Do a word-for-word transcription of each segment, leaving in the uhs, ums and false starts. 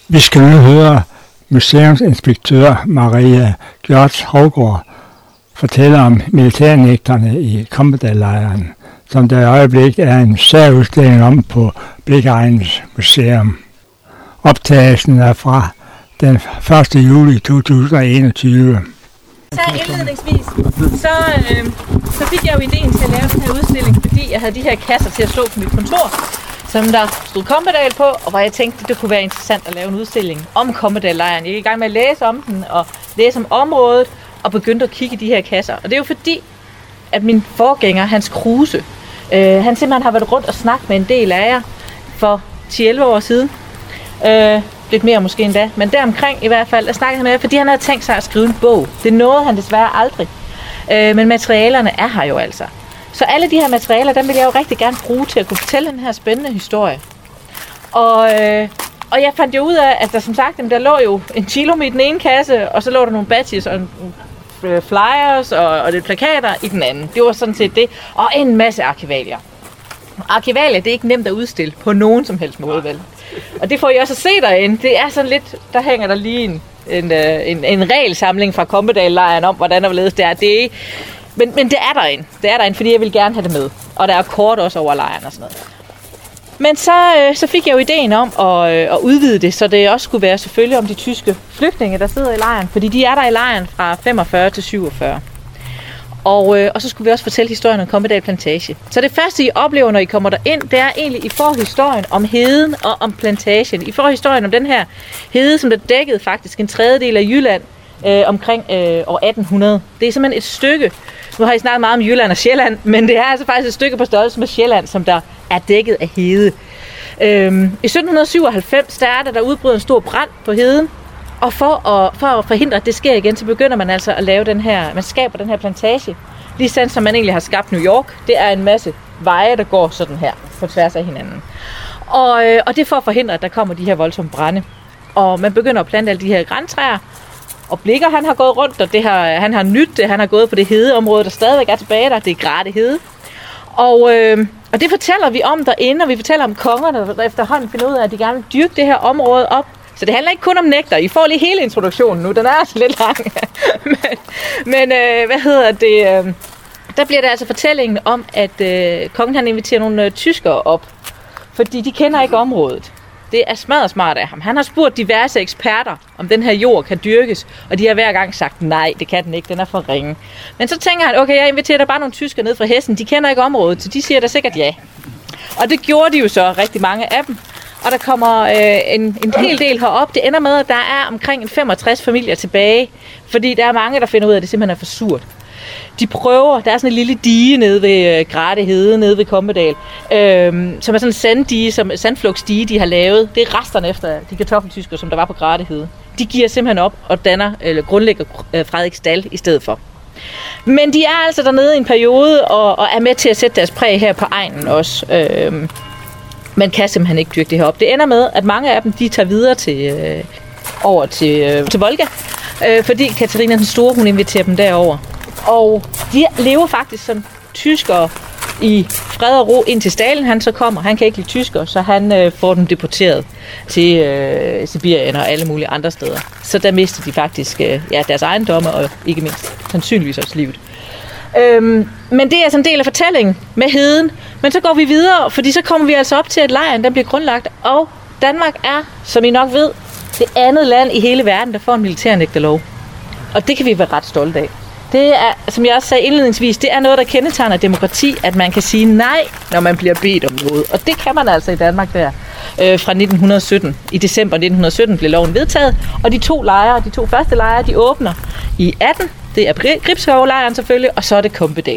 Vi skal nu høre museumsinspektør Maria Gjørts Hovgaard fortælle om militærnægterne i Kompedal-lejren, som der i øjeblikket er en særudstilling om på Blicheregnens Museum. Optagelsen er fra den første juli to tusind og enogtyve. Så indledningsvis, så, øh, så fik jeg jo ideen til at lave den her udstilling, fordi jeg havde de her kasser til at stå på mit kontor, som der stod Kompedal på, og hvor jeg tænkte, det kunne være interessant at lave en udstilling om Kompedal-lejren. Jeg gik i gang med at læse om den, og læse om området, og begyndte at kigge i de her kasser. Og det er jo fordi, at min forgænger, Hans Kruse, øh, han simpelthen har været rundt og snakket med en del af jer for ti til elleve år siden. Øh, lidt mere måske endda, men deromkring i hvert fald, der snakkede han med, fordi han havde tænkt sig at skrive en bog. Det nåede han desværre aldrig. Øh, men materialerne er her jo altså. Så alle de her materialer, dem vil jeg jo rigtig gerne bruge til at kunne fortælle den her spændende historie. Og, øh, og jeg fandt jo ud af, at der som sagt, der lå jo en kilo i den ene kasse, og så lå der nogle badges og nogle flyers og, og lidt plakater i den anden. Det var sådan set det. Og en masse arkivalier. Arkivalier, det er ikke nemt at udstille på nogen som helst måde, vel? Og det får I også at se derinde. Det er sådan lidt, der hænger der lige en, en, en, en regelsamling fra Kompedal-lejren om, hvordan der vil ledes det er. Det er men, men det er derinde. Det er derinde, fordi jeg vil gerne have det med. Og der er kort også over lejren og sådan noget. Men så, øh, så fik jeg jo ideen om at, øh, at udvide det, så det også skulle være selvfølgelig om de tyske flygtninge, der sidder i lejren. Fordi de er der i lejren fra femogfyrre til syvogfyrre. Og, øh, og så skulle vi også fortælle historien om Kompedal Plantage. Så det første, I oplever, når I kommer derind, det er egentlig, I får historien om heden og om plantagen. I får historien om den her hede, som der dækkede faktisk en tredjedel af Jylland øh, omkring øh, år atten hundrede. Det er simpelthen et stykke. Nu har I snakket meget om Jylland og Sjælland, men det er altså faktisk et stykke på størrelse med Sjælland, som der er dækket af hede. Øhm, I sytten syvoghalvfems, der er der, der udbryder en stor brand på heden. Og for at, for at forhindre, at det sker igen, så begynder man altså at lave den her, man skaber den her plantage. Lige sådan, som man egentlig har skabt New York. Det er en masse veje, der går sådan her, på tværs af hinanden. Og, og det er for at forhindre, at der kommer de her voldsomme brande. Og man begynder at plante alle de her grantræer. Og Blicher, han har gået rundt, og det har, han har nydt det. Han har gået på det hedeområde, der stadigvæk er tilbage der. Det er Grate Hede. Og, øh, og det fortæller vi om derinde, og vi fortæller om kongerne, der efterhånden finder ud af, at de gerne vil dyrke det her område op. Så det handler ikke kun om nægter. I får lige hele introduktionen nu. Den er altså lidt lang. men men øh, hvad hedder det? Øh, der bliver der altså fortællingen om, at øh, kongen han inviterer nogle øh, tyskere op. Fordi de kender ikke området. Det er smadret smart af ham. Han har spurgt diverse eksperter, om den her jord kan dyrkes. Og de har hver gang sagt, nej, det kan den ikke. Den er for ringe. Men så tænker han, okay, jeg inviterer der bare nogle tyskere ned fra Hessen. De kender ikke området, så de siger da sikkert ja. Og det gjorde de jo så, rigtig mange af dem. Og der kommer øh, en, en hel del herop. Det ender med, at der er omkring femogtres familier tilbage. Fordi der er mange, der finder ud af, at det simpelthen er for surt. De prøver, der er sådan en lille dige nede ved øh, Grate Hede, nede ved Kompedal. Øh, som er sådan en sanddige, som sandflugtsdige, de har lavet. Det er resterne efter de kartoffeltysker, som der var på Grate Hede. De giver simpelthen op og danner, eller grundlægger øh, Frederiksdal i stedet for. Men de er altså dernede i en periode, og, og er med til at sætte deres præg her på egnen også. Øh, Man kan simpelthen ikke dyrke det her op. Det ender med, at mange af dem, de tager videre til, øh, over til, øh, til Volga, øh, fordi Katarina den Store, hun inviterer dem derover. Og de lever faktisk som tyskere i fred og ro, indtil Stalin han så kommer. Han kan ikke lide tyskere, så han øh, får dem deporteret til øh, Sibirien og alle mulige andre steder. Så der mister de faktisk øh, ja, deres ejendomme og ikke mindst sandsynligvis også livet. Øhm, men det er altså en del af fortællingen med heden. Men så går vi videre, fordi så kommer vi altså op til, at lejren den bliver grundlagt. Og Danmark er, som I nok ved, det andet land i hele verden, der får en militærnægterlov. Og det kan vi være ret stolte af. Det er, som jeg også sagde indledningsvis, det er noget, der kendetegner demokrati, at man kan sige nej, når man bliver bedt om noget. Og det kan man altså i Danmark der øh, fra nitten sytten. I december nitten sytten blev loven vedtaget, og de to lejre, de to første lejre, de åbner i atten. Det er Gribskov-lejren selvfølgelig, og så er det Kompedal.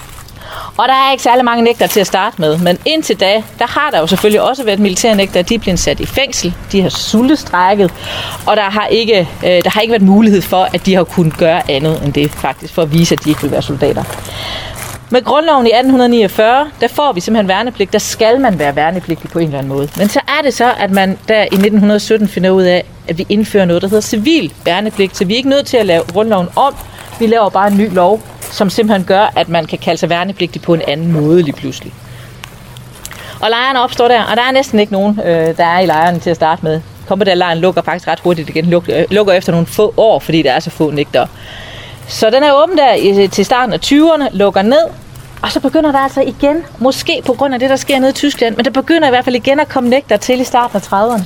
Og der er ikke særlig mange nægter til at starte med, men indtil da, der har der jo selvfølgelig også været militærnægter. De er blevet sat i fængsel, de har sultestrækket, og der har, ikke, øh, der har ikke været mulighed for, at de har kunnet gøre andet end det faktisk, for at vise, at de ikke vil være soldater. Med grundloven i atten niogfyrre, der får vi simpelthen værnepligt. Der skal man være værnepligtig på en eller anden måde. Men så er det så, at man der i nitten sytten finder ud af, at vi indfører noget, der hedder civil værnepligt. Så vi er ikke nødt til at lave grundloven om. Vi laver bare en ny lov, som simpelthen gør, at man kan kalde sig værnepligtig på en anden måde lige pludselig. Og lejrene opstår der, og der er næsten ikke nogen, øh, der er i lejrene til at starte med. Kompedal-lejren lukker faktisk ret hurtigt igen, lukker, lukker efter nogle få år, fordi der er så få nægtere. Så den er åben der til starten af tyverne, lukker ned, og så begynder der altså igen, måske på grund af det, der sker nede i Tyskland, men der begynder i hvert fald igen at komme nægtere til i starten af trediverne.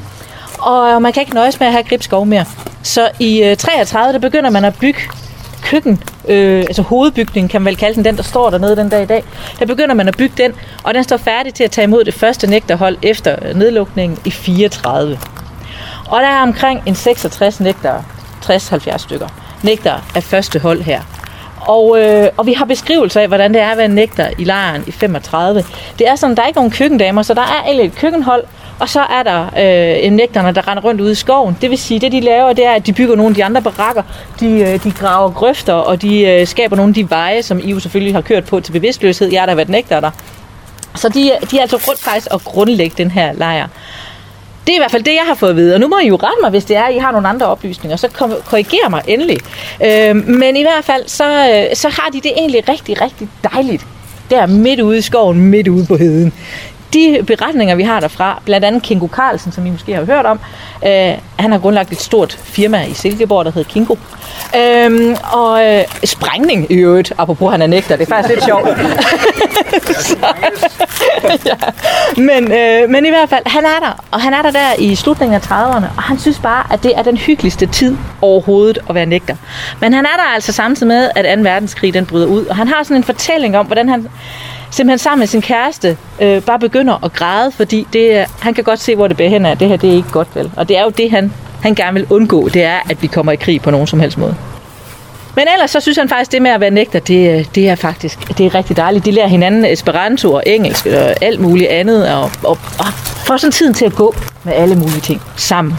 Og man kan ikke nøjes med at have Gribskov mere. Så i treogtredive, der begynder man at bygge køkken, øh, altså hovedbygningen kan man vel kalde den, den der står dernede den dag i dag. Der begynder man at bygge den, og den står færdig til at tage imod det første nægterhold efter nedlukningen i fireogtredive. Og der er omkring en seksogtres nægtere, tres til halvfjerds stykker, nægtere af første hold her. Og, øh, og vi har beskrivelser af, hvordan det er at være nægter i lejren i femogtredive. Det er sådan, der er ikke nogen køkkendamer, så der er egentlig et køkkenhold, og så er der øh, en nægterne, der render rundt ude i skoven. Det vil sige, det de laver, det er, at de bygger nogle af de andre barakker. De, øh, de graver grøfter, og de øh, skaber nogle af de veje, som I jo selvfølgelig har kørt på til bevidstløshed. Jeg har da været nægter der. Så de, de er altså rundt faktisk at grundlægge den her lejr. Det er i hvert fald det, jeg har fået at vide. Og nu må I jo rette mig, hvis det er, at I har nogle andre oplysninger. Så korriger mig endelig. Øh, men i hvert fald, så, så har de det egentlig rigtig, rigtig dejligt. Der midt ude i skoven, midt ude på heden. De beretninger, vi har derfra, blandt andet Kingo Carlsen, som I måske har hørt om, øh, han har grundlagt et stort firma i Silkeborg, der hedder Kingo. Øhm, og øh, sprængning i øvrigt, apropos han er nægter, det er faktisk lidt sjovt. Så, ja. men, øh, men i hvert fald, han er der, og han er der der i slutningen af trediverne, og han synes bare, at det er den hyggeligste tid overhovedet at være nægter. Men han er der altså samtidig med, at anden verdenskrig den bryder ud, og han har sådan en fortælling om, hvordan han simpelthen sammen med sin kæreste øh, bare begynder at græde, fordi det, han kan godt se, hvor det bærer hen af. Det her, det er ikke godt, vel? Og det er jo det, han, han gerne vil undgå, det er, at vi kommer i krig på nogen som helst måde. Men ellers så synes han faktisk, det med at være nægter, det, det er faktisk det er rigtig dejligt. De lærer hinanden esperanto og engelsk og alt muligt andet, og, og, og får sådan tiden til at gå med alle mulige ting sammen.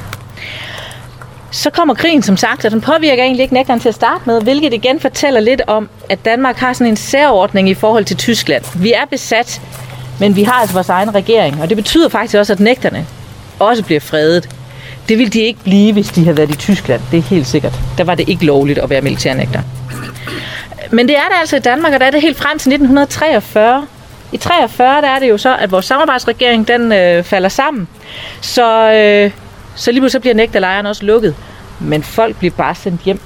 Så kommer krigen, som sagt, og den påvirker egentlig ikke nægteren til at starte med, hvilket igen fortæller lidt om, at Danmark har sådan en særordning i forhold til Tyskland. Vi er besat, men vi har altså vores egen regering, og det betyder faktisk også, at nægterne også bliver fredet. Det ville de ikke blive, hvis de havde været i Tyskland, det er helt sikkert. Der var det ikke lovligt at være militærnægter. Men det er det altså i Danmark, og der er det helt frem til nitten treogfyrre. I treogfyrre der er det jo så, at vores samarbejdsregering den øh, falder sammen, så... Øh, Så lige pludselig bliver nægterlejren også lukket. Men folk bliver bare sendt hjem.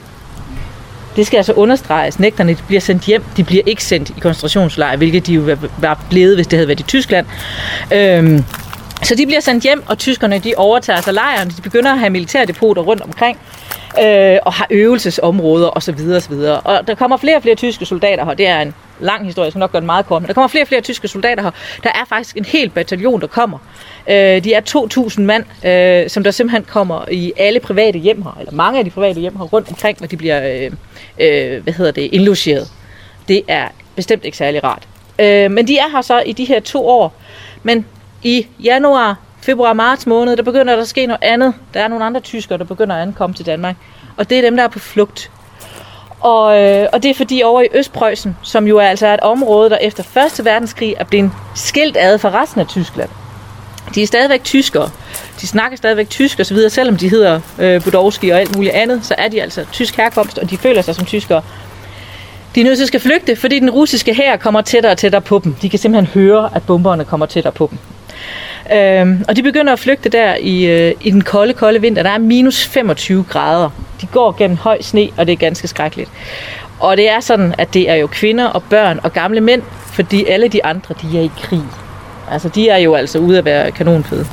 Det skal altså understreges. Nægterne bliver sendt hjem. De bliver ikke sendt i koncentrationslejre, hvilket de jo var blevet, hvis det havde været i Tyskland. Øhm, så de bliver sendt hjem, og tyskerne de overtager sig lejren. De begynder at have militærdepoter rundt omkring. Øh, og har øvelsesområder osv. osv. Og der kommer flere og flere tyske soldater her. Det er en lang historie, jeg skal nok gøre den meget kort. Men der kommer flere og flere tyske soldater her. Der er faktisk en hel bataljon, der kommer. Øh, de er to tusind mand, øh, som der simpelthen kommer i alle private hjem her, eller mange af de private hjem her rundt omkring, hvor de bliver øh, øh, hvad hedder det, indlogeret. Det er bestemt ikke særlig rart. Øh, men de er her så i de her to år. Men i januar, februar, marts måned, der begynder der at ske noget andet. Der er nogle andre tyskere, der begynder at ankomme til Danmark. Og det er dem, der er på flugt. Og, øh, og det er fordi over i Østpreussen, som jo er altså et område, der efter første verdenskrig er blevet skilt ad fra resten af Tyskland. De er stadigvæk tyskere. De snakker stadigvæk tysk og så videre, selvom de hedder øh, Budowski og alt muligt andet, så er de altså tysk herkomst, og de føler sig som tyskere. De er nødt til at skal flygte, fordi den russiske hær kommer tættere og tættere på dem. De kan simpelthen høre, at bomberne kommer tættere på dem. Øhm, og de begynder at flygte der i, øh, i den kolde, kolde vinter. Der er minus femogtyve grader. De går gennem høj sne, og det er ganske skrækkeligt. Og det er sådan, at det er jo kvinder og børn og gamle mænd, fordi alle de andre, de er i krig. Altså, de er jo altså ude at være kanonfede.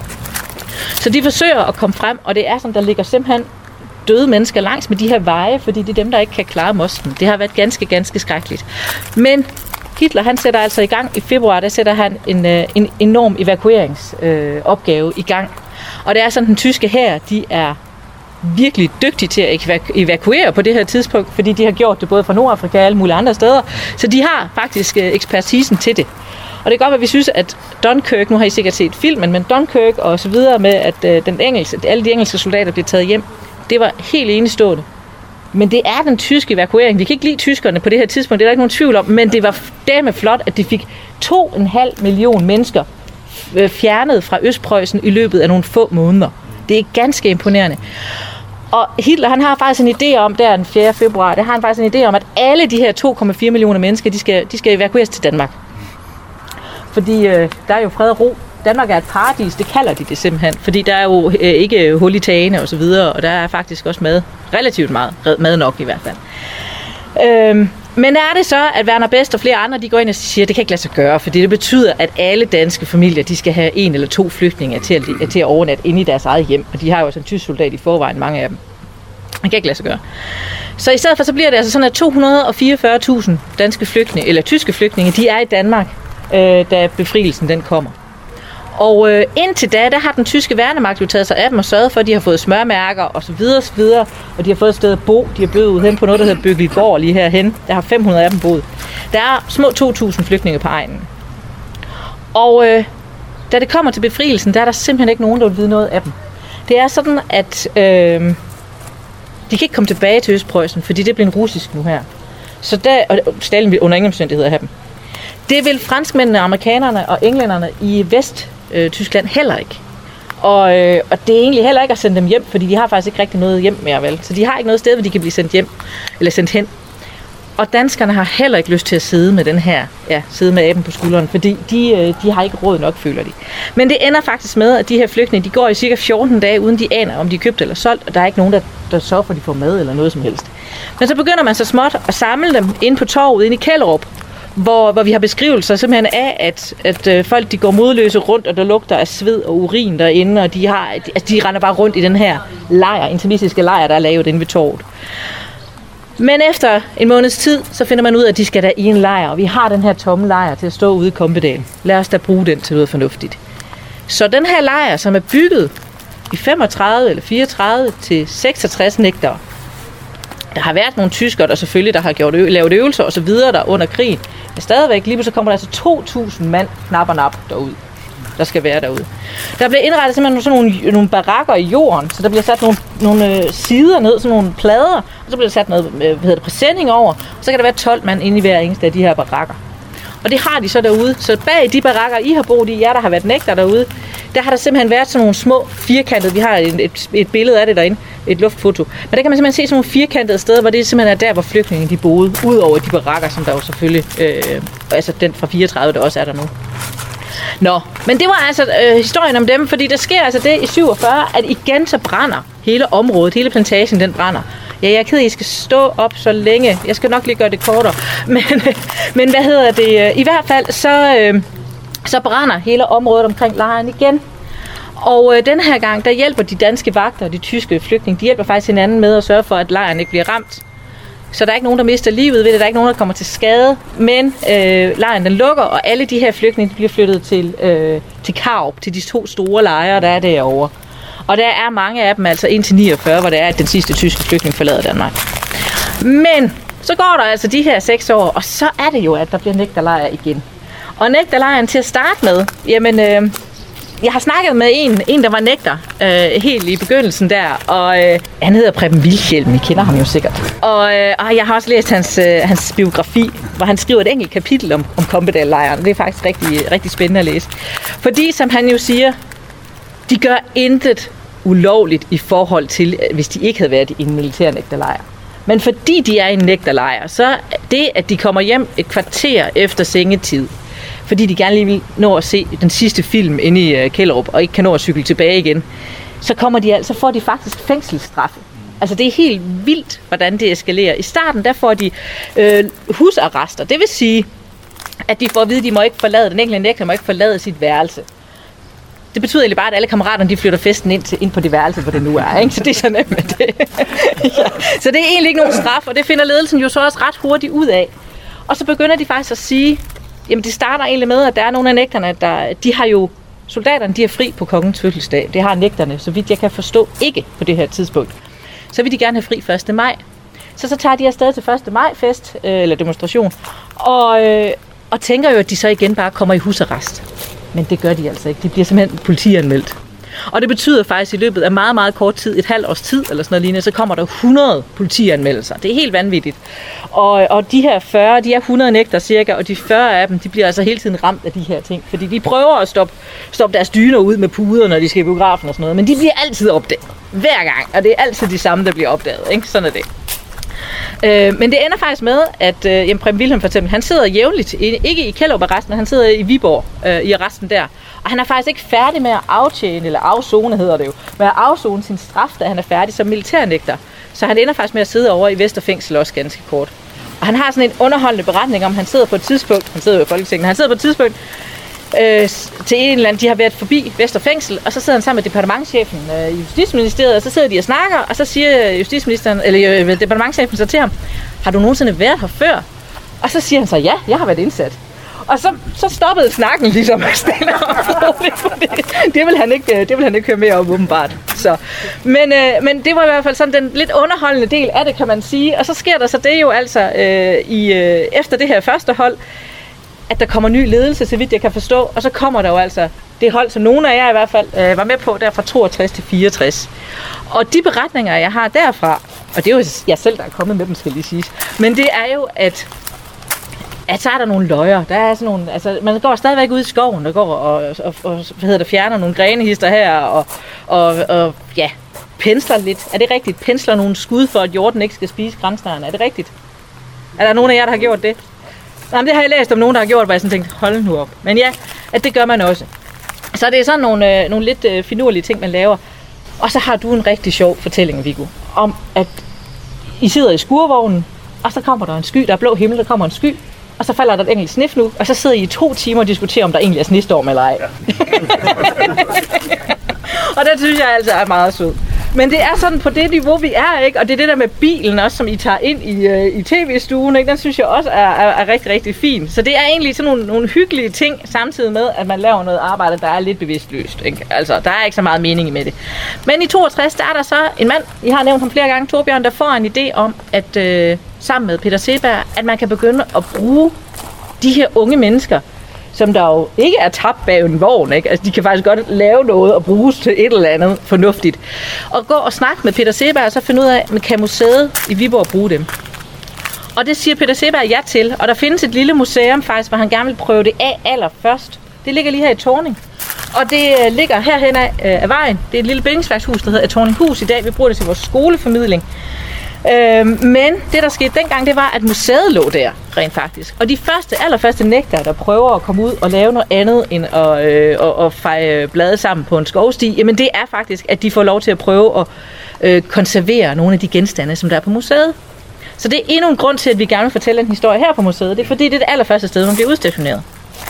Så de forsøger at komme frem, og det er sådan, der ligger simpelthen døde mennesker langs med de her veje, fordi det er dem, der ikke kan klare mosten. Det har været ganske, ganske skrækkeligt. Men Hitler, han sætter altså i gang i februar, der sætter han en, en enorm evakueringsopgave øh, i gang. Og det er sådan, den tyske hær, de er virkelig dygtige til at evakuere på det her tidspunkt, fordi de har gjort det både fra Nordafrika og alle mulige andre steder. Så de har faktisk ekspertisen til det. Og det er godt, at vi synes, at Dunkirk, nu har I sikkert set filmen, men Dunkirk og så videre med, at øh, den engelske, alle de engelske soldater blev taget hjem, det var helt enestående. Men det er den tyske evakuering. Vi kan ikke lide tyskerne på det her tidspunkt, det er der ikke nogen tvivl om, men det var dermed flot, at de fik to og en halv million mennesker fjernet fra Østpreussen i løbet af nogle få måneder. Det er ganske imponerende. Og Hitler, han har faktisk en idé om, der den fjerde februar, der har han faktisk en idé om, at alle de her to komma fire millioner mennesker, de skal, de skal evakueres til Danmark. Fordi øh, der er jo fred og ro Danmark er et paradis, det kalder de det simpelthen, fordi der er jo øh, ikke hul i tagene og så videre, og der er faktisk også mad, relativt meget, mad nok i hvert fald. Øhm, men er det så, at Werner Best og flere andre, de går ind og siger, at det kan ikke lade sig gøre, fordi det betyder, at alle danske familier, de skal have en eller to flygtninge til at, til at overnatte inde i deres eget hjem, og de har jo også en tysk soldat i forvejen, mange af dem. Det kan ikke lade sig gøre. Så i stedet for, så bliver det altså sådan, at to hundrede og fireogfyrre tusind danske flygtninge, eller tyske flygtninge, de er i Danmark, øh, da befrielsen den kommer. Og øh, indtil da, der har den tyske værnemagt jo taget sig af dem og sørget for, at de har fået smørmærker og så videre, så videre, og de har fået et sted at bo. De er blevet ude hen på noget, der hedder Bøgelgård lige herhen. Der har fem hundrede af dem boet. Der er små to tusind flygtninge på egnen. Og øh, da det kommer til befrielsen, der er der simpelthen ikke nogen, der vil vide noget af dem. Det er sådan, at øh, de kan ikke komme tilbage til Østpreussen, fordi det bliver en russisk nu her. Så der, og Stalin vil under ingen omstændigheder have dem. Det vil franskmændene, amerikanerne og englænderne i Vest øh, Tyskland heller ikke. Og, øh, og det er egentlig heller ikke at sende dem hjem, fordi de har faktisk ikke rigtig noget hjem mere, vel? Så de har ikke noget sted, hvor de kan blive sendt hjem, eller sendt hen. Og danskerne har heller ikke lyst til at sidde med den her, ja, sidde med aben på skulderen, fordi de, øh, de har ikke råd nok, føler de. Men det ender faktisk med, at de her flygtninge, de går i cirka fjorten dage, uden de aner, om de er købt eller solgt, og der er ikke nogen, der, der sørger for, at de får mad eller noget som helst. Men så begynder man så småt at samle dem inde på torvet, inde i Kjellerup, Hvor, hvor vi har beskrivelser simpelthen af, at, at øh, folk de går modløse rundt, og der lugter af sved og urin derinde, og de, har, de, altså, de render bare rundt i den her lejr, intermistiske lejr, der er lavet inde ved torvet. Men efter en måneds tid, så finder man ud af, at de skal der i en lejr, og vi har den her tomme lejr til at stå ude i Kompedal. Lad os da bruge den til noget fornuftigt. Så den her lejr, som er bygget i femogtredive eller fireogtredive til seksogtres nægtere. Der har været nogle tyskere, der selvfølgelig der har gjort ø- lavet øvelser og så videre der under krigen. Men stadigvæk, lige så kommer der altså to tusind mand knap og nap derud, der skal være derude. Der bliver indrettet simpelthen sådan nogle, nogle barakker i jorden, så der bliver sat nogle, nogle øh, sider ned, sådan nogle plader, og så bliver der sat noget øh, hvad hedder det, præsending over, og så kan der være tolv mand inde i hver eneste af de her barakker. Og det har de så derude. Så bag de barakker, I har boet i, jer der har været nægter derude, der har der simpelthen været sådan nogle små firkantede, vi har et, et, et billede af det derinde, et luftfoto. Men der kan man simpelthen se sådan nogle firkantede steder, hvor det simpelthen er der, hvor flygtninge de boede, ud over de barakker, som der jo selvfølgelig, øh, altså den fra fireogtredive, der også er der nu. Nå, men det var altså øh, historien om dem, fordi der sker altså det i syvogfyrre, at igen så brænder hele området, hele plantagen, den brænder. Ja, jeg er ked af, at I skal stå op så længe. Jeg skal nok lige gøre det kortere. Men, men hvad hedder det? I hvert fald, så, øh, så brænder hele området omkring lejren igen. Og øh, den her gang, der hjælper de danske vagter og de tyske flygtninge, de hjælper faktisk hinanden med at sørge for, at lejren ikke bliver ramt. Så der er ikke nogen, der mister livet ved det. Der er ikke nogen, der kommer til skade. Men øh, lejren den lukker, og alle de her flygtninge bliver flyttet til, øh, til Karup, til de to store lejre, der er derovre. Og der er mange af dem, altså indtil niogfyrre, hvor det er, at den sidste tyske flygtning forlader Danmark. Men så går der altså de her seks år, og så er det jo, at der bliver nægterlejr igen. Og nægterlejren til at starte med, jamen, øh, jeg har snakket med en, en der var nægter øh, helt i begyndelsen der, og øh, han hedder Preben Wilhjelm, I kender ham jo sikkert. Og, øh, og jeg har også læst hans, øh, hans biografi, hvor han skriver et enkelt kapitel om, om Kompedal-lejren. Det er faktisk rigtig, rigtig spændende at læse. Fordi, som han jo siger, de gør intet ulovligt i forhold til, hvis de ikke havde været i en militær nægterlejr. Men fordi de er i en nægterlejr, så det, at de kommer hjem et kvarter efter sengetid, fordi de gerne lige vil nå at se den sidste film inde i uh, Kjellerup, og ikke kan nå at cykle tilbage igen, så kommer de altså, får de faktisk fængselsstraffe. Altså det er helt vildt, hvordan det eskalerer. I starten, der får de øh, husarrester. Det vil sige, at de får at vide, at de må ikke forlade, den enkelte nægter må ikke forlade sit værelse. Det betyder egentlig bare, at alle kammeraterne de flytter festen ind, til, ind på det værelse, hvor det nu er. Ikke? Så det er så nemt med det. Ja. Så det er egentlig ikke nogen straf, og det finder ledelsen jo så også ret hurtigt ud af. Og så begynder de faktisk at sige, jamen det starter egentlig med, at der er nogle af nægterne, der de har jo, soldaterne de er fri på kongens fødselsdag. Det har nægterne, så vidt jeg kan forstå, ikke på det her tidspunkt. Så vil de gerne have fri første maj. Så så tager de afsted til første maj-fest, øh, eller demonstration, og, øh, og tænker jo, at de så igen bare kommer i husarrest. Men det gør de altså ikke. De bliver simpelthen politianmeldt. Og det betyder faktisk, at i løbet af meget, meget kort tid, et halvt års tid eller sådan noget lignende, så kommer der hundrede politianmeldelser. Det er helt vanvittigt. Og, og de her fyrre, de er hundrede nægter cirka, og de fyrre af dem, de bliver altså hele tiden ramt af de her ting. Fordi de prøver at stoppe, stoppe deres dyner ud med puder, når de skal i biografen og sådan noget. Men de bliver altid opdaget. Hver gang. Og det er altid de samme, der bliver opdaget. Ikke? Sådan er det. Øh, men det ender faktisk med, at øh, jamen, Preben Wilhjelm for eksempel, han sidder jævnligt, ikke i Kjellerup arresten, men han sidder i Viborg øh, i arresten der. Og han er faktisk ikke færdig med at aftjene, eller afzone hedder det jo, med at afzone sin straf, da han er færdig som militærnægter. Så han ender faktisk med at sidde over i Vesterfængsel også ganske kort. Og han har sådan en underholdende beretning om, han sidder på et tidspunkt, han sidder jo i Folketinget, han sidder på et tidspunkt, Øh, til en eller anden, de har været forbi Vesterfængsel, og så sidder han sammen med departementschefen øh, i Justitsministeriet, og så sidder de og snakker, og så siger justitsministeren, eller øh, departementschefen så til ham, har du nogensinde været her før? Og så siger han så, ja, jeg har været indsat. Og så, så stoppede snakken ligesom stille og roligt, for det, det, vil han ikke, det vil han ikke høre mere om, åbenbart. Så. Men, øh, men det var i hvert fald sådan den lidt underholdende del af det, kan man sige. Og så sker der så det jo altså øh, i, øh, efter det her første hold, at der kommer ny ledelse, så vidt jeg kan forstå, og så kommer der jo altså det hold, som nogle af jer i hvert fald øh, var med på, der fra toogtres til fireogtres. Og de beretninger, jeg har derfra, og det er jo jeg selv, der er kommet med dem, skal lige siges, men det er jo, at, at så er der nogle løjer. Der er sådan nogle, altså, man går stadigvæk ud i skoven, der går og, og, og hvad hedder det, fjerner nogle grenehister her, og, og, og ja, pensler lidt. Er det rigtigt? Pensler nogle skud for, at hjorten ikke skal spise grænsnaren. Er det rigtigt? Er der nogen af jer, der har gjort det? Jamen, det har jeg læst om nogen, der har gjort, hvor jeg sådan tænkte, hold nu op. Men ja, at det gør man også. Så det er sådan nogle, øh, nogle lidt øh, finurlige ting, man laver. Og så har du en rigtig sjov fortælling, Viggo, om at I sidder i skurvognen, og så kommer der en sky, der er blå himmel, der kommer en sky, og så falder der et enkelt snefnug, og så sidder I i to timer og diskuterer, om der egentlig er snestorm eller ej. Og det synes jeg altså er meget sød. Men det er sådan på det niveau, vi er, ikke? Og det er det der med bilen også, som I tager ind i, øh, i tv-stuen, ikke? Den synes jeg også er, er, er rigtig, rigtig fin. Så det er egentlig sådan nogle, nogle hyggelige ting, samtidig med, at man laver noget arbejde, der er lidt bevidstløst, ikke? Altså, der er ikke så meget mening med det. Men i toogtres, der er der så en mand, I har nævnt ham flere gange, Torbjørn, der får en idé om, at øh, sammen med Peter Seeberg, at man kan begynde at bruge de her unge mennesker, som der jo ikke er tabt bag en vogn, ikke? Altså, de kan faktisk godt lave noget og bruges til et eller andet fornuftigt. Og gå og snakke med Peter Seeberg, og så finde ud af, at kan museet i Viborg bruge dem. Og det siger Peter Seeberg ja til, og der findes et lille museum faktisk, hvor han gerne vil prøve det af allerførst. Det ligger lige her i Thorning. Og det ligger herhen af, øh, af vejen. Det er et lille bindingsværkshus, der hedder Thorninghus i dag. Vi bruger det til vores skoleformidling. Øh, men det, der skete dengang, det var, at museet lå der, rent faktisk. Og de første, allerførste nægtere, der prøver at komme ud og lave noget andet, end at, øh, at, at feje blade sammen på en skovsti, jamen det er faktisk, at de får lov til at prøve at øh, konservere nogle af de genstande, som der er på museet. Så det er endnu en grund til, at vi gerne vil fortælle en historie her på museet. Det er fordi, det er det allerførste sted, man bliver udstationeret.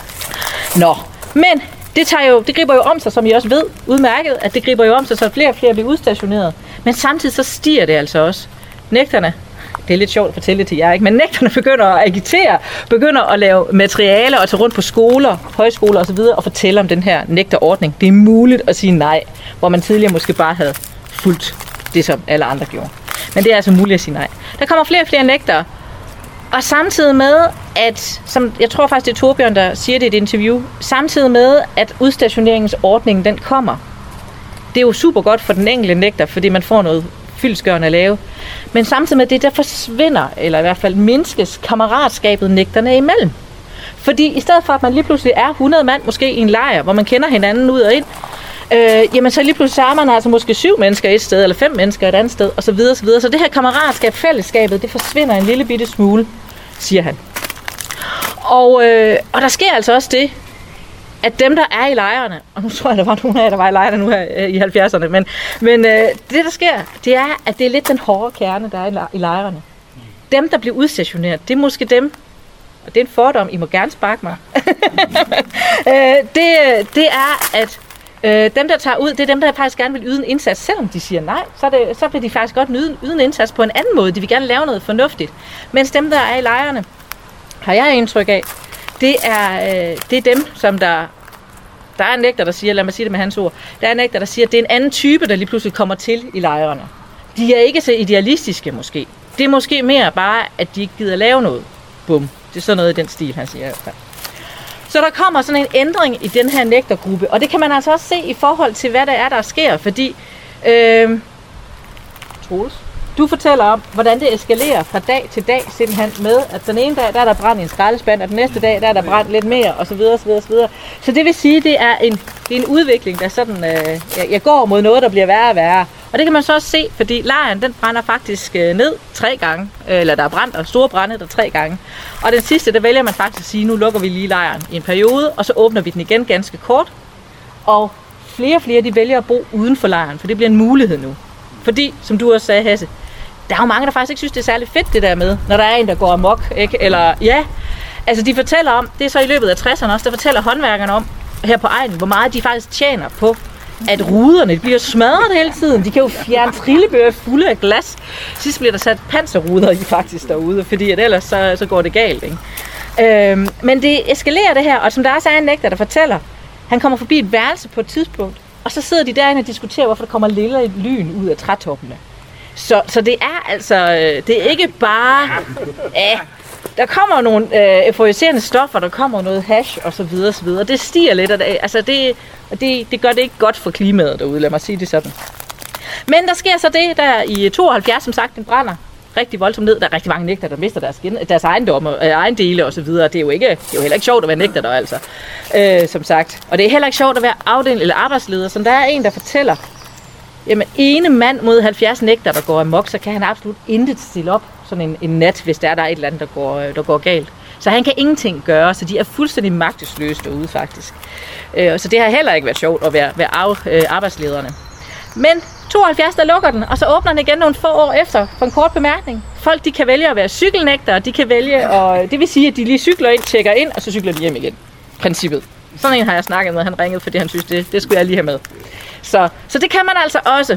Nå, men det, tager jo, det griber jo om sig, som I også ved udmærket, at det griber jo om sig, så flere og flere bliver udstationeret. Men samtidig så stiger det altså også. Nægterne, det er lidt sjovt at fortælle det til jer, ikke? Men nægterne begynder at agitere, begynder at lave materiale og tage rundt på skoler, højskoler osv. og fortælle om den her nægterordning. Det er muligt at sige nej, hvor man tidligere måske bare havde fulgt det, som alle andre gjorde. Men det er altså muligt at sige nej. Der kommer flere og flere nægtere, og samtidig med, at, som jeg tror faktisk det er Torbjørn, der siger det i et interview, samtidig med, at udstationeringsordningen den kommer. Det er jo super godt for den enkelte nægter, fordi man får noget fyldestgørende at lave. Men samtidig med det, der forsvinder, eller i hvert fald mindskes kammeratskabet nægterne imellem. Fordi i stedet for, at man lige pludselig er hundrede mand, måske i en lejr, hvor man kender hinanden ud og ind, øh, jamen så lige pludselig så er man altså måske syv mennesker et sted, eller fem mennesker et andet sted, osv. osv. Så det her kammeratskab, fællesskabet, det forsvinder en lille bitte smule, siger han. Og, øh, og der sker altså også det, at dem, der er i lejrene, og nu tror jeg, der var nogle af jer, der var i lejrene nu her øh, i halvfjerdserne, men, men øh, det, der sker, det er, at det er lidt den hårde kerne, der er i lejrene. Dem, der bliver udstationeret, det er måske dem, og det er en fordom, I må gerne sparke mig. øh, det, det er, at øh, dem, der tager ud, det er dem, der faktisk gerne vil yde en indsats, selvom de siger nej, så, er det, så vil de faktisk godt yde, yde en indsats på en anden måde. De vil gerne lave noget fornuftigt. Mens dem, der er i lejrene, har jeg indtryk af, Det er, øh, det er dem, som der... Der er en nægter, der siger, lad mig sige det med hans ord, der er en nægter, der siger, at det er en anden type, der lige pludselig kommer til i lejrene. De er ikke så idealistiske måske. Det er måske mere bare, at de ikke gider lave noget. Bum. Det er sådan noget i den stil, han siger i hvert fald. Så der kommer sådan en ændring i den her nægtergruppe, og det kan man altså også se i forhold til, hvad der er, der sker, fordi... Øh, Troels? Du fortæller om, hvordan det eskalerer fra dag til dag, simpelthen med, at den ene dag, der er der brændt i en skraldespand, og den næste dag, der er der brændt lidt mere, og så videre, så videre, så videre. Så det vil sige, det er en, det er en udvikling, der sådan, øh, jeg går mod noget, der bliver værre og værre. Og det kan man så også se, fordi lejren den brænder faktisk ned tre gange, eller der er brændt og store brænde der tre gange. Og den sidste, der vælger man faktisk at sige, nu lukker vi lige lejren i en periode, og så åbner vi den igen ganske kort. Og flere og flere, de vælger at bo uden for lejren, for det bliver en mulighed nu. Fordi, som du også sagde, Hasse, der er jo mange, der faktisk ikke synes, det er særlig fedt det der med, når der er en, der går amok, ikke? Eller ja, altså de fortæller om, det er så i løbet af tresserne også, der fortæller håndværkerne om, her på egnen, hvor meget de faktisk tjener på, at ruderne bliver smadret hele tiden. De kan jo fjerne trillebøger fulde af glas. Sidst bliver der sat panserruder i faktisk derude, fordi at ellers så, så går det galt, ikke? Øhm, men det eskalerer det her, og som der også er en nægter, der fortæller, han kommer forbi et værelse på et tidspunkt, og så sidder de derinde og diskuterer, hvorfor der kommer lille lyn ud af trætoppene. Så, så det er altså, det er ikke bare, ja, der kommer nogle øh, euforiserende stoffer, der kommer noget hash og så videre, så videre. Det stiger lidt, og det, altså det, det, det gør det ikke godt for klimaet derude, lad mig sige det sådan. Men der sker så det, der i tooghalvfjerds, som sagt, den brænder rigtig voldsomt ned. Der er rigtig mange nægter, der mister deres, deres ejendomme, øh, ejendele og så videre. Det er jo ikke, det er jo heller ikke sjovt at være nægter der, altså, øh, som sagt. Og det er heller ikke sjovt at være afdeling eller arbejdsleder, som der er en, der fortæller, jamen ene mand mod halvfjerds nægter, der går amok, så kan han absolut intet stille op sådan en, en nat, hvis der er der et eller andet, der går, der går galt. Så han kan ingenting gøre, så de er fuldstændig magtesløse derude faktisk. Øh, så det har heller ikke været sjovt at være, være af, øh, arbejdslederne. Men tooghalvfjerds, der lukker den, og så åbner den igen nogle få år efter for en kort bemærkning. Folk, de kan vælge at være cykelnægtere, de kan vælge, og det vil sige, at de lige cykler ind, tjekker ind, og så cykler de hjem igen. Princippet. Sådan en har jeg snakket med, han ringede, fordi han synes, det, det skulle jeg lige have med. Så, så det kan man altså også.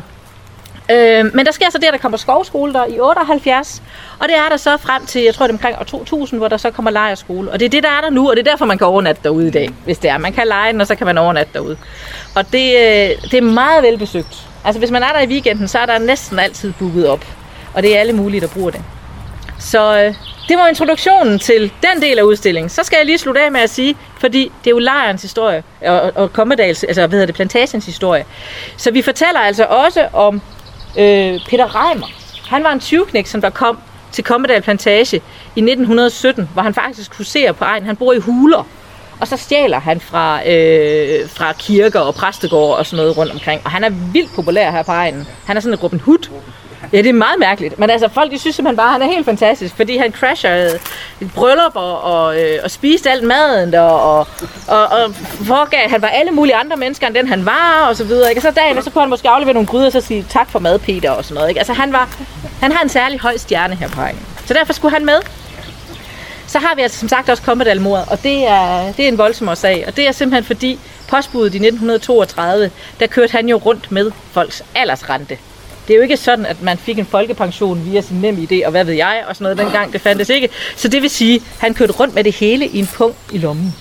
Øh, men der sker så det, at der kommer skovskole der i otteoghalvfjerds, og det er der så frem til, jeg tror det er omkring år to tusind, hvor der så kommer lejrskole. Og det er det, der er der nu, og det er derfor, man kan overnatte derude i dag, hvis det er. Man kan leje den, og så kan man overnatte derude. Og det, det er meget velbesøgt. Altså hvis man er der i weekenden, så er der næsten altid booket op. Og det er alle mulige, der bruger det. Så øh, det var introduktionen til den del af udstillingen. Så skal jeg lige slutte af med at sige, fordi det er jo lejrens historie, og, og Kommedals, altså hvad hedder det, plantagens historie. Så vi fortæller altså også om øh, Peter Reimer. Han var en tyveknægt, som der kom til Kommedal Plantage i nitten sytten, hvor han faktisk huserer på egnen. Han bor i huler, og så stjæler han fra, øh, fra kirker og præstegård og sådan noget rundt omkring. Og han er vildt populær her på egnen. Han er sådan en Robin Hood. Ja, det er meget mærkeligt. Men altså, folk de synes simpelthen bare, at han er helt fantastisk, fordi han crasher et bryllup og, og, øh, og spiste alt maden der, og, og, og foregav, at han var alle mulige andre mennesker, end den han var, og så videre. Ikke? Og så dagen, så kunne han måske aflevere nogle gryder og så sige tak for mad, Peter, og sådan noget. Ikke? Altså, han, var, han har en særlig høj stjerne her på egnen. Så derfor skulle han med. Så har vi altså som sagt også Kommedal-mordet, og det er, det er en voldsom sag. Og det er simpelthen fordi postbuddet i nitten toogtredive, der kørte han jo rundt med folks aldersrente. Det er jo ikke sådan, at man fik en folkepension via sin NemID, og hvad ved jeg, og sådan noget dengang, det fandtes ikke. Så det vil sige, at han kørte rundt med det hele i en punkt i lommen.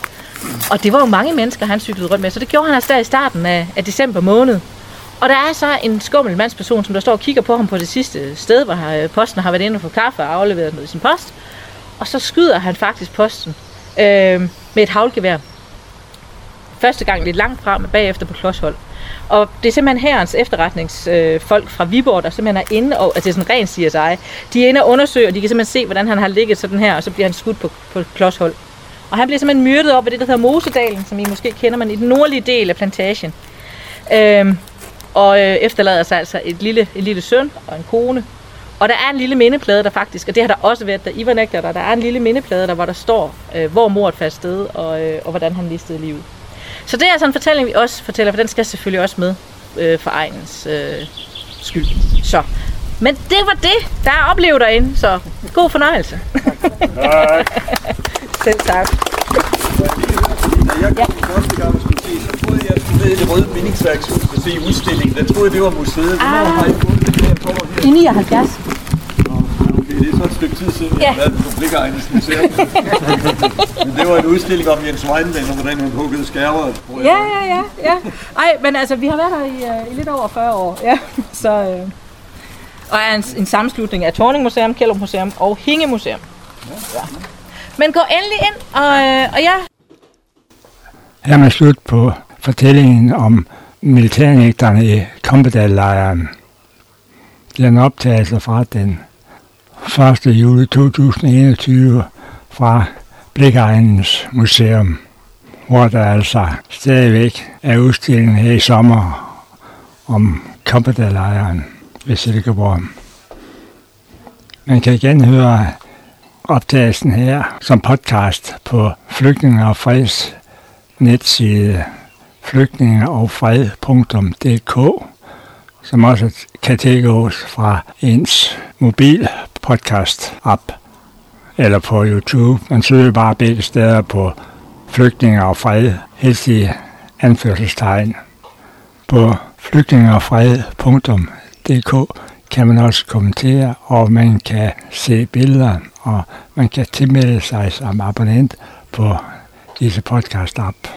Og det var jo mange mennesker, han cyklede rundt med, så det gjorde han altså der i starten af, af december måned. Og der er så en skummel mandsperson, som der står og kigger på ham på det sidste sted, hvor posten har været inde for kaffe og afleveret noget i sin post. Og så skyder han faktisk posten øh, med et haglgevær. Første gang lidt langt fra, men bagefter på klodshold. Og det er simpelthen hærens efterretningsfolk øh, fra Viborg, der simpelthen er inde, og altså det er sådan ren C S I. De er inde og undersøger, og de kan simpelthen se, hvordan han har ligget sådan her, og så bliver han skudt på, på klodshold. Og han bliver simpelthen myrdet op ved det, der hedder Mosedalen, som I måske kender, man i den nordlige del af plantagen. Øhm, og øh, efterlader sig altså et lille, et lille søn og en kone. Og der er en lille mindeplade der faktisk, og det har der også været, da I var nægter der, der er en lille mindeplade der, hvor der står, øh, hvor mordet fandt sted, og, øh, og hvordan han mistede livet. Så det er altså en fortælling, vi også fortæller, for den skal selvfølgelig også med øh, for egnens øh, skyld. Så. Men det var det, der er oplevet derinde, så god fornøjelse. Tak. Selv tak. Da jeg kom første gang og skulle se, så troede jeg, at jeg skulle ned i det røde bindingsværkshus og se udstillingen. Der troede jeg, det var museet. Ah. Hvornår har I fundet det her tårn her? I nioghalvfjerds. Okay, det er så et stykke tid siden, jeg har været på Blikkegnens Museum. Men det var en udstilling om Jens Weinmann, og hvordan hun huggede skærver. Ja, ja, ja, ja. Ej, men altså, vi har været her i, uh, i lidt over fyrre år. Ja. Så, uh, og er en, en sammenslutning af Thorning Museum, Kjellerup Museum og Hinge Museum. Ja. Men gå endelig ind, og, uh, og ja. Her er man slut på fortællingen om militærnægterne i Kommedal-lejren. Det er en optagelse fra den første juli to tusind og enogtyve fra Blikkegnens Museum, hvor der altså stadigvæk er udstilling her i sommer om Kompedal-lejren ved Silkeborg. Man kan igen høre optagelsen her som podcast på Flygtninge og Freds netside flygtningeogfred punktum d k, som også kan tilgås fra ens mobil podcast app eller på YouTube. Man søger bare begge steder på Flygtninge og Fred, helst i anførselstegn. På flygtningeogfred punktum d k kan man også kommentere, og man kan se billeder, og man kan tilmelde sig som abonnent på disse podcast-app.